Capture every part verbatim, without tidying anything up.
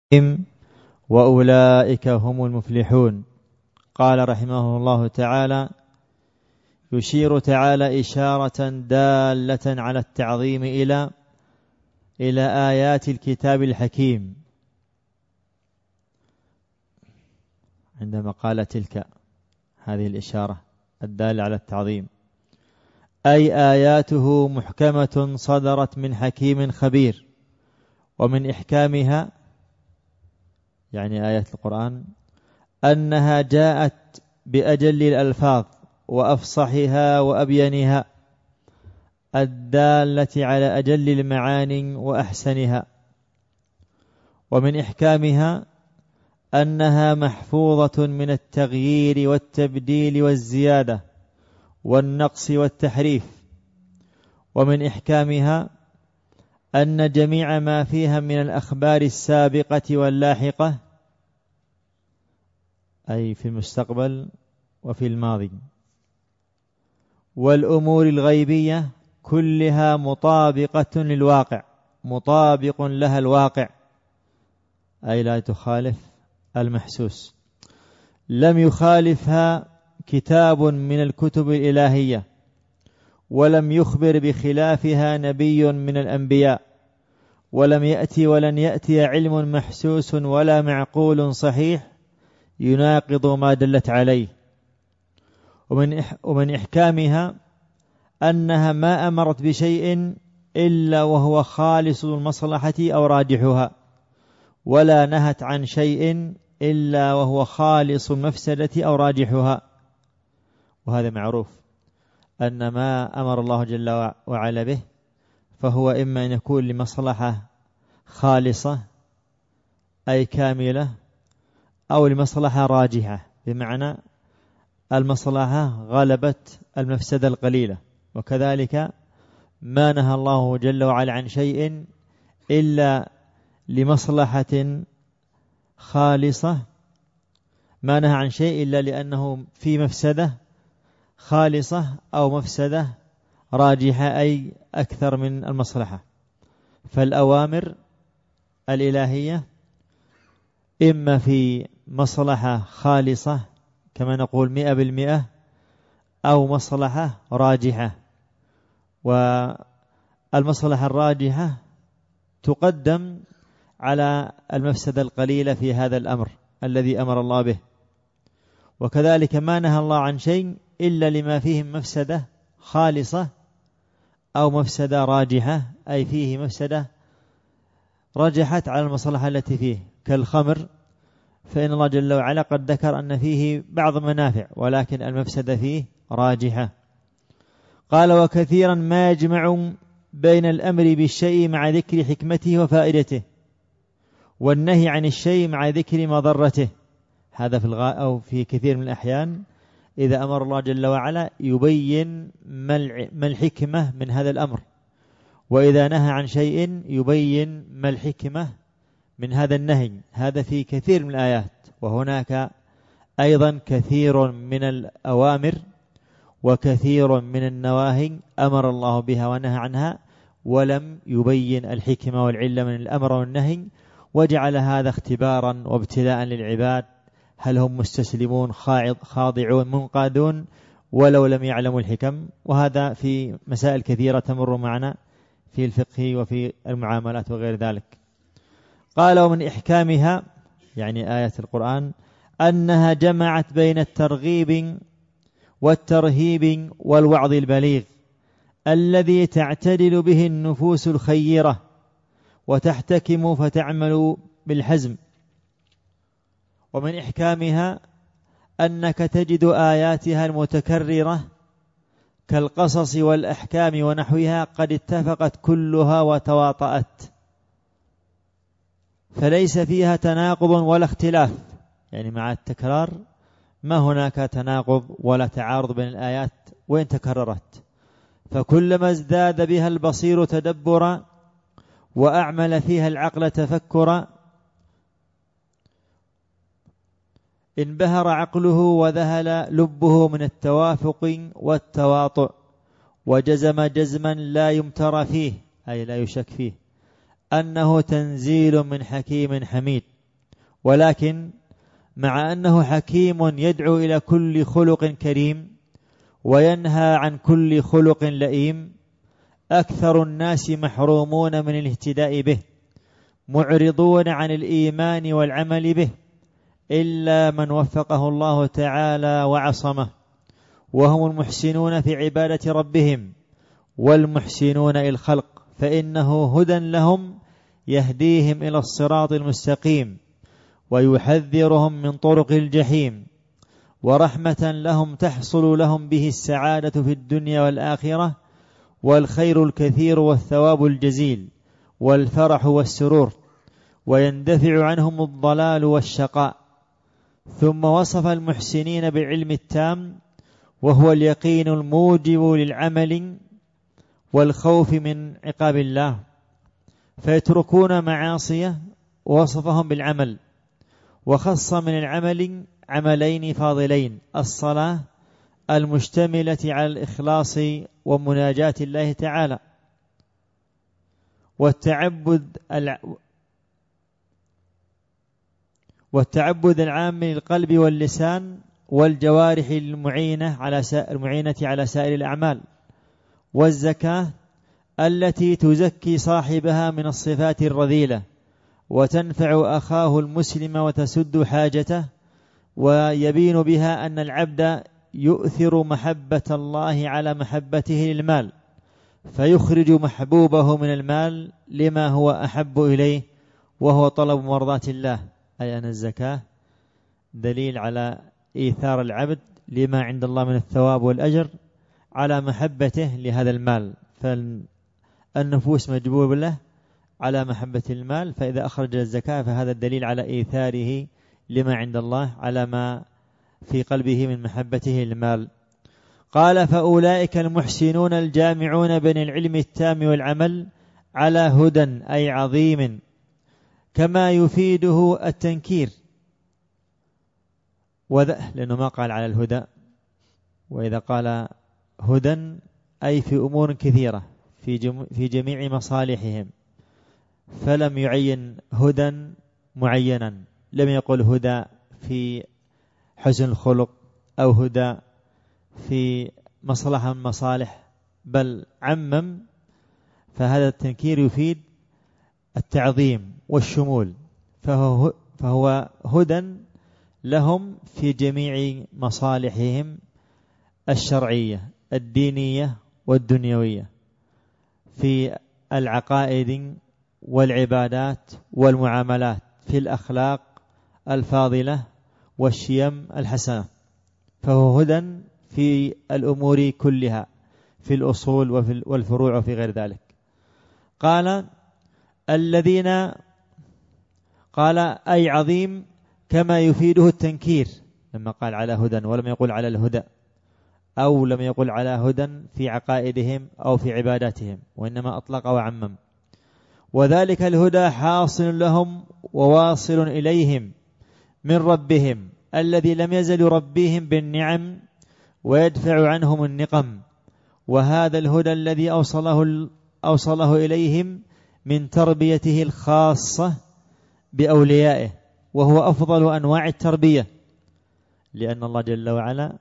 وأولئك هم المفلحون. قال رحمه الله تعالى: يشير تعالى إشارة دالة على التعظيم إلى إلى آيات الكتاب الحكيم. عندما قال تلك هذه الإشارة الدالة على التعظيم، أي آياته محكمة صدرت من حكيم خبير. ومن إحكامها يعني آيات القرآن أنها جاءت بأجل الألفاظ وأفصحها وأبينها، الدالة على أجل المعاني وأحسنها. ومن إحكامها أنها محفوظة من التغيير والتبديل والزيادة والنقص والتحريف. ومن إحكامها أن جميع ما فيها من الأخبار السابقة واللاحقة، أي في المستقبل وفي الماضي، والأمور الغيبية كلها مطابقة للواقع، مطابق لها الواقع، أي لا تخالف المحسوس. لم يخالفها كتاب من الكتب الإلهية، ولم يخبر بخلافها نبي من الأنبياء، ولم يأتي ولن يأتي علم محسوس ولا معقول صحيح يناقض ما دلت عليه. ومن ومن إحكامها أنها ما أمرت بشيء إلا وهو خالص المصلحة أو راجحها، ولا نهت عن شيء إلا وهو خالص المفسدة أو راجحها. وهذا معروف أن ما أمر الله جل وعلا به فهو إما أن يكون لمصلحة خالصة أي كاملة، أو لمصلحة راجحة بمعنى المصلحة غلبت المفسدة القليلة. وكذلك ما نهى الله جل وعلا عن شيء إلا لمصلحة خالصة، ما نهى عن شيء إلا لأنه في مفسدة خالصة أو مفسدة راجحة أي أكثر من المصلحة. فالأوامر الإلهية إما في مصلحة خالصة كما نقول مئة بالمئة، أو مصلحة راجحة، والمصلحة الراجحة تقدم على المفسدة القليلة في هذا الأمر الذي أمر الله به. وكذلك ما نهى الله عن شيء إلا لما فيه مفسدة خالصة أو مفسدة راجحة، أي فيه مفسدة رجحت على المصلحة التي فيه، كالخمر، فإن الله جل وعلا قد ذكر أن فيه بعض منافع ولكن المفسدة فيه راجحة. قال: وكثيرا ما يجمع بين الأمر بالشيء مع ذكر حكمته وفائدته، والنهي عن الشيء مع ذكر مضرته. هذا في الغاء أو في كثير من الأحيان إذا أمر الله جل وعلا يبين ما الحكمة من هذا الأمر، وإذا نهى عن شيء يبين ما الحكمة من هذا النهي. هذا في كثير من الآيات. وهناك أيضا كثير من الأوامر وكثير من النواهي أمر الله بها ونهى عنها ولم يبين الحكمة والعلة من الأمر والنهي، وجعل هذا اختبارا وابتلاء للعباد، هل هم مستسلمون خاضعون منقادون ولو لم يعلموا الحكم. وهذا في مسائل كثيرة تمر معنا في الفقه وفي المعاملات وغير ذلك. قال: ومن إحكامها يعني آية القرآن أنها جمعت بين الترغيب والترهيب والوعظ البليغ الذي تعتدل به النفوس الخيرة وتحتكم فتعمل بالحزم. ومن إحكامها أنك تجد آياتها المتكررة كالقصص والأحكام ونحوها قد اتفقت كلها وتواطأت، فليس فيها تناقض ولا اختلاف، يعني مع التكرار ما هناك تناقض ولا تعارض بين الآيات وإن تكررت. فكلما ازداد بها البصير تدبرا وأعمل فيها العقل تفكرا انبهر عقله وذهل لبه من التوافق والتواطؤ، وجزم جزما لا يمتر فيه أي لا يشك فيه أنه تنزيل من حكيم حميد. ولكن مع أنه حكيم يدعو إلى كل خلق كريم وينهى عن كل خلق لئيم، أكثر الناس محرومون من الاهتداء به، معرضون عن الإيمان والعمل به، إلا من وفقه الله تعالى وعصمه، وهم المحسنون في عبادة ربهم والمحسنون إلى الخلق، فإنه هدى لهم يهديهم إلى الصراط المستقيم ويحذرهم من طرق الجحيم، ورحمة لهم تحصل لهم به السعادة في الدنيا والآخرة، والخير الكثير والثواب الجزيل والفرح والسرور، ويندفع عنهم الضلال والشقاء. ثم وصف المحسنين بالعلم التام، وهو اليقين الموجب للعمل والخوف من عقاب الله، فيتركون معاصيه، ووصفهم بالعمل، وخص من العمل عملين فاضلين: الصلاة المشتملة على الإخلاص ومناجاة الله تعالى، والتعبد الع... والتعبد العام للقلب واللسان والجوارح المعينة على سائر المعينة على سائر الأعمال، والزكاة التي تزكي صاحبها من الصفات الرذيلة وتنفع أخاه المسلم وتسد حاجته، ويبين بها أن العبد يؤثر محبة الله على محبته للمال، فيخرج محبوبه من المال لما هو أحب إليه وهو طلب مرضاة الله، أي أن الزكاة دليل على إيثار العبد لما عند الله من الثواب والأجر على محبته لهذا المال، فالنفوس مجبولة له على محبة المال، فإذا أخرج الزكاة فهذا الدليل على إيثاره لما عند الله على ما في قلبه من محبته للمال. قال: فأولئك المحسنون الجامعون بين العلم التام والعمل على هدى أي عظيم، كما يفيده التنكير، وذا لأنه ما قال على الهدى، وإذا قال هدى أي في أمور كثيرة في, جم في جميع مصالحهم، فلم يعين هدى معينا، لم يقل هدى في حسن الخلق أو هدى في مصلحة من مصالح، بل عمم، فهذا التنكير يفيد التعظيم والشمول، فهو, فهو هدى لهم في جميع مصالحهم الشرعية الدينية والدنيوية، في العقائد والعبادات والمعاملات، في الأخلاق الفاضلة والشيم الحسنة، فهو هدى في الأمور كلها، في الأصول وفي والفروع وفي غير ذلك. قال الذين قال أي عظيم كما يفيده التنكير، لما قال على هدى ولم يقل على الهدى، أو لم يقل على هدى في عقائدهم أو في عباداتهم، وإنما أطلق وعمم. وذلك الهدى حاصل لهم وواصل إليهم من ربهم الذي لم يزل يربيهم بالنعم ويدفع عنهم النقم، وهذا الهدى الذي أوصله, أوصله إليهم من تربيته الخاصة بأوليائه، وهو أفضل أنواع التربية، لأن الله جل وعلا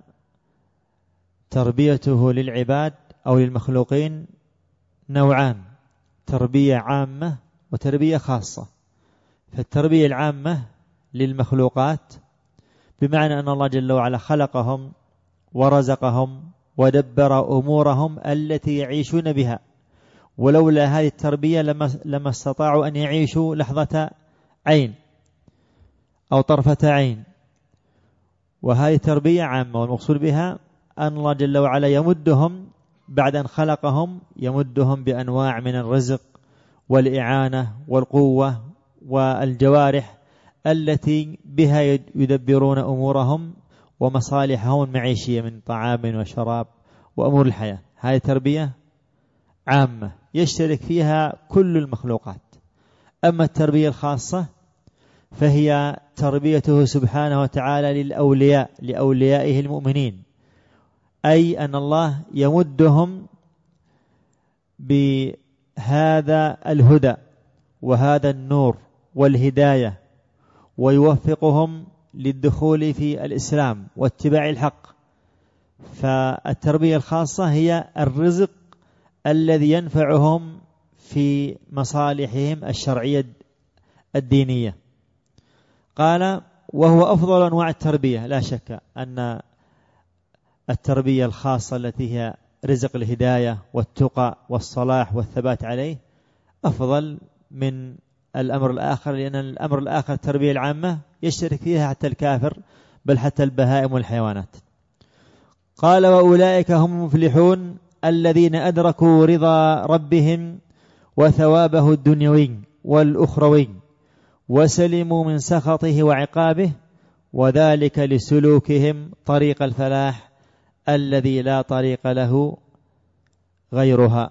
تربيته للعباد أو للمخلوقين نوعان: تربية عامة وتربية خاصة. فالتربية العامة للمخلوقات بمعنى أن الله جل وعلا خلقهم ورزقهم ودبر أمورهم التي يعيشون بها، ولولا هذه التربية لما, لما استطاعوا أن يعيشوا لحظة عين أو طرفة عين. وهذه تربية عامة، والمقصود بها أن الله جل وعلا يمدهم بعد أن خلقهم، يمدهم بأنواع من الرزق والإعانة والقوة والجوارح التي بها يدبرون أمورهم ومصالحهم المعيشية من طعام وشراب وأمور الحياة. هذه تربية عامة يشترك فيها كل المخلوقات. أما التربية الخاصة فهي تربيته سبحانه وتعالى للأولياء، لأوليائه المؤمنين، أي أن الله يمدهم بهذا الهدى وهذا النور والهداية ويوفقهم للدخول في الإسلام واتباع الحق. فالتربية الخاصة هي الرزق الذي ينفعهم في مصالحهم الشرعية الدينية. قال وهو أفضل أنواع التربية. لا شك أن التربية الخاصة التي هي رزق الهداية والتقى والصلاح والثبات عليه أفضل من الأمر الآخر، لأن الأمر الآخر التربية العامة يشترك فيها حتى الكافر بل حتى البهائم والحيوانات. قال وأولئك هم المفلحون الذين أدركوا رضا ربهم وثوابه الدنيوي والأخروي وسلموا من سخطه وعقابه، وذلك لسلوكهم طريق الفلاح الذي لا طريق له غيرها.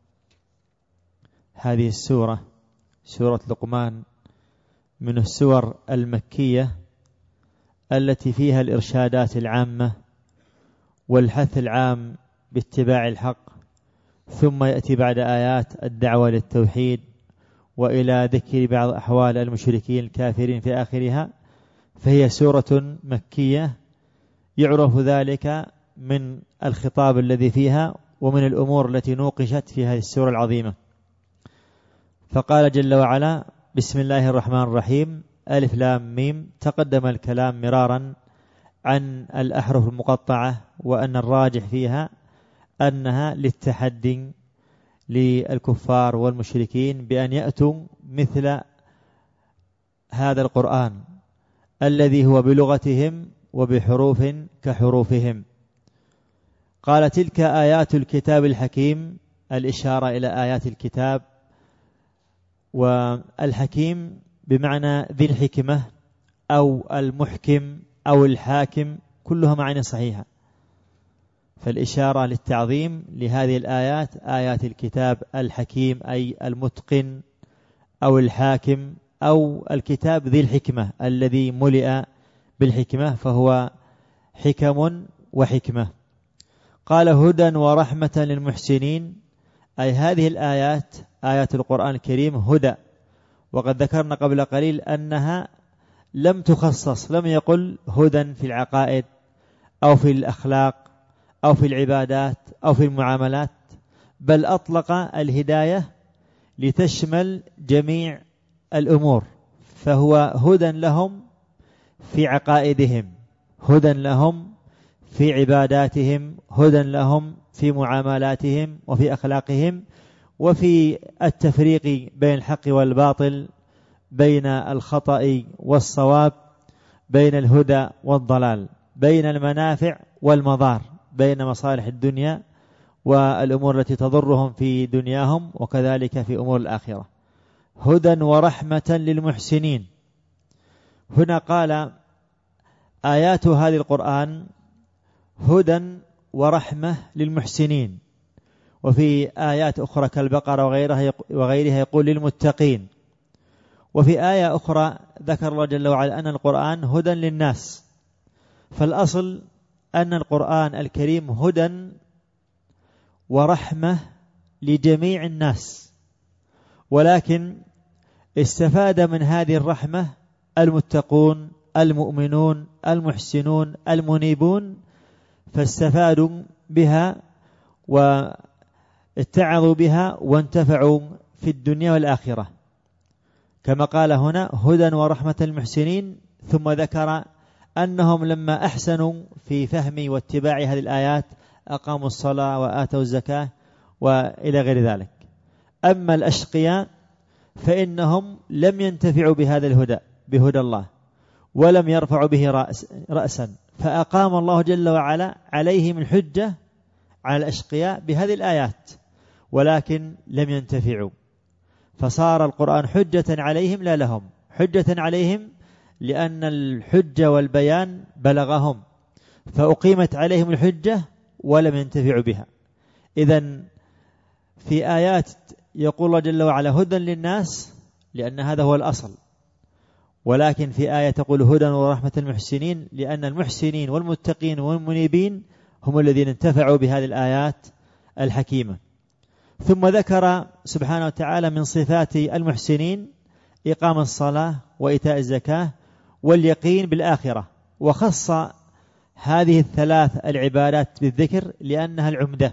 هذه السورة سورة لقمان من السور المكية التي فيها الإرشادات العامة والحث العام باتباع الحق، ثم يأتي بعد آيات الدعوة للتوحيد وإلى ذكر بعض أحوال المشركين الكافرين في آخرها. فهي سورة مكية يعرف ذلك من الخطاب الذي فيها ومن الأمور التي نوقشت في هذه السورة العظيمة. فقال جل وعلا بسم الله الرحمن الرحيم ألف لام ميم. تقدم الكلام مرارا عن الأحرف المقطعة وأن الراجح فيها أنها للتحدي للكفار والمشركين بأن يأتوا مثل هذا القرآن الذي هو بلغتهم وبحروف كحروفهم. قال تلك آيات الكتاب الحكيم، الإشارة إلى آيات الكتاب، والحكيم بمعنى ذي الحكمة أو المحكم أو الحاكم، كلها معاني صحيحة. فالإشارة للتعظيم لهذه الآيات آيات الكتاب الحكيم أي المتقن أو الحاكم أو الكتاب ذي الحكمة الذي ملئ بالحكمة، فهو حكم وحكمة. قال هدى ورحمة للمحسنين، أي هذه الآيات آيات القرآن الكريم هدى. وقد ذكرنا قبل قليل أنها لم تخصص، لم يقل هدى في العقائد أو في الأخلاق أو في العبادات أو في المعاملات، بل أطلق الهداية لتشمل جميع الأمور. فهو هدى لهم في عقائدهم، هدى لهم في عباداتهم، هدى لهم في معاملاتهم وفي أخلاقهم، وفي التفريق بين الحق والباطل، بين الخطأ والصواب، بين الهدى والضلال، بين المنافع والمضار، بين مصالح الدنيا والأمور التي تضرهم في دنياهم وكذلك في أمور الآخرة. هدى ورحمة للمحسنين. هنا قال آيات هذه القرآن هدى ورحمة للمحسنين، وفي آيات أخرى كالبقرة وغيرها وغيرها يقول للمتقين، وفي آية أخرى ذكر الله جل وعلا أن القرآن هدى للناس. فالأصل أن القرآن الكريم هدى ورحمة لجميع الناس، ولكن استفاد من هذه الرحمة المتقون المؤمنون المحسنون المنيبون، فاستفادوا بها واتعظوا بها وانتفعوا في الدنيا والآخرة، كما قال هنا هدى ورحمة المحسنين. ثم ذكر أنهم لما أحسنوا في فهم واتباع هذه الآيات أقاموا الصلاة وآتوا الزكاة وإلى غير ذلك. أما الأشقياء فإنهم لم ينتفعوا بهذا الهدى بهدى الله ولم يرفعوا به رأس رأسا، فأقام الله جل وعلا عليهم الحجة على الأشقياء بهذه الآيات، ولكن لم ينتفعوا، فصار القرآن حجة عليهم لا لهم، حجة عليهم لأن الحجة والبيان بلغهم فأقيمت عليهم الحجة ولم ينتفعوا بها. إذن في آيات يقول الله جل وعلا هدى للناس لأن هذا هو الأصل، ولكن في آية تقول هدى ورحمة المحسنين لأن المحسنين والمتقين والمنيبين هم الذين انتفعوا بهذه الآيات الحكيمة. ثم ذكر سبحانه وتعالى من صفات المحسنين إقام الصلاة وإيتاء الزكاة واليقين بالآخرة. وخص هذه الثلاث العبادات بالذكر لأنها العمدة.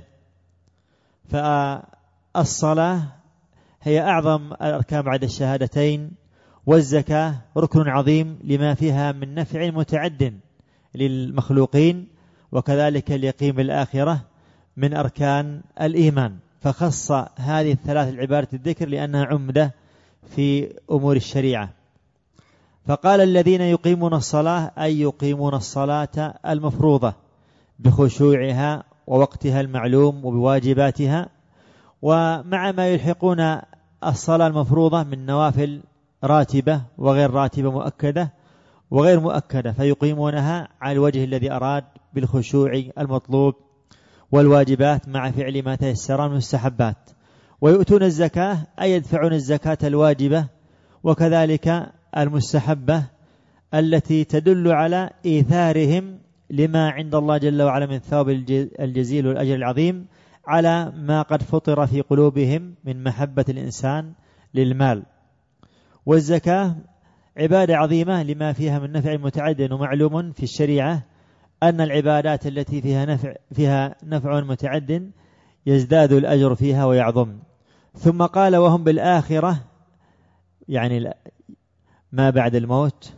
فالصلاة هي أعظم الأركان بعد الشهادتين، والزكاة ركن عظيم لما فيها من نفع متعد للمخلوقين، وكذلك اليقين بالآخرة من أركان الإيمان. فخص هذه الثلاث العبادات الذكر لأنها عمدة في أمور الشريعة. فقال الذين يقيمون الصلاة أي يقيمون الصلاة المفروضة بخشوعها ووقتها المعلوم وبواجباتها، ومع ما يلحقون الصلاة المفروضة من نوافل راتبة وغير راتبة، مؤكدة وغير مؤكدة، فيقيمونها على الوجه الذي أراد بالخشوع المطلوب والواجبات مع فعل ما تيسر من المستحبات. ويؤتون الزكاة أي يدفعون الزكاة الواجبة وكذلك المستحبة التي تدل على إيثارهم لما عند الله جل وعلا من ثواب الجزيل والأجر العظيم على ما قد فطر في قلوبهم من محبة الإنسان للمال. والزكاة عبادة عظيمة لما فيها من نفع متعد، ومعلوم في الشريعة أن العبادات التي فيها نفع, فيها نفع متعد يزداد الأجر فيها ويعظم. ثم قال وهم بالآخرة، يعني ما بعد الموت،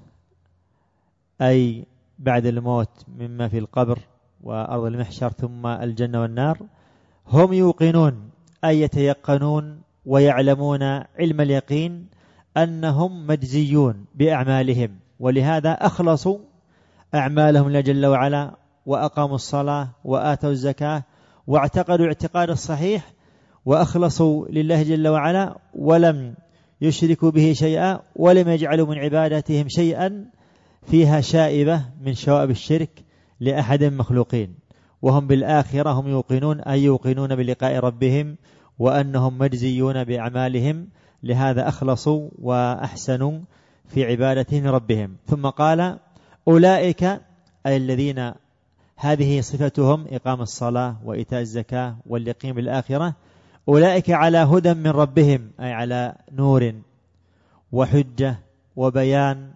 أي بعد الموت مما في القبر وأرض المحشر ثم الجنة والنار، هم يوقنون أي يتيقنون ويعلمون علم اليقين أنهم مجزيون بأعمالهم، ولهذا أخلصوا أعمالهم لله جل وعلا، وأقاموا الصلاة وآتوا الزكاة واعتقدوا الاعتقاد الصحيح، وأخلصوا لله جل وعلا ولم يشركوا به شيئا، ولم يجعلوا من عباداتهم شيئا فيها شائبة من شوائب الشرك لأحد مخلوقين. وهم بالآخرة هم يوقنون أي يوقنون بلقاء ربهم وأنهم مجزيون بأعمالهم، لهذا أخلصوا وأحسنوا في عبادتهم ربهم. ثم قال أولئك أي الذين هذه صفتهم إقام الصلاة وإيتاء الزكاة واليقين بالآخرة، أولئك على هدى من ربهم أي على نور وحجة وبيان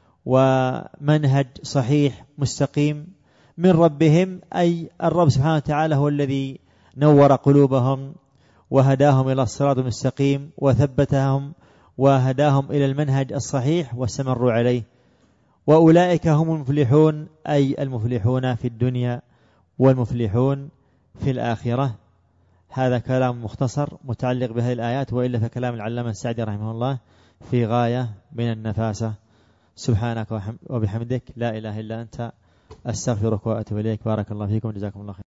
ومنهج صحيح مستقيم من ربهم، أي الرب سبحانه وتعالى هو الذي نور قلوبهم وهداهم إلى الصراط المستقيم وثبتهم وهداهم إلى المنهج الصحيح واستمروا عليه. وأولئك هم المفلحون أي المفلحون في الدنيا والمفلحون في الآخرة. هذا كلام مختصر متعلق بهذه الآيات، وإلا فكلام العلامة السعدي رحمه الله في غاية من النفاسة. سبحانك وبحمدك لا إله إلا أنت أستغفرك وأتوب إليك. بارك الله فيكم وجزاكم الله خير.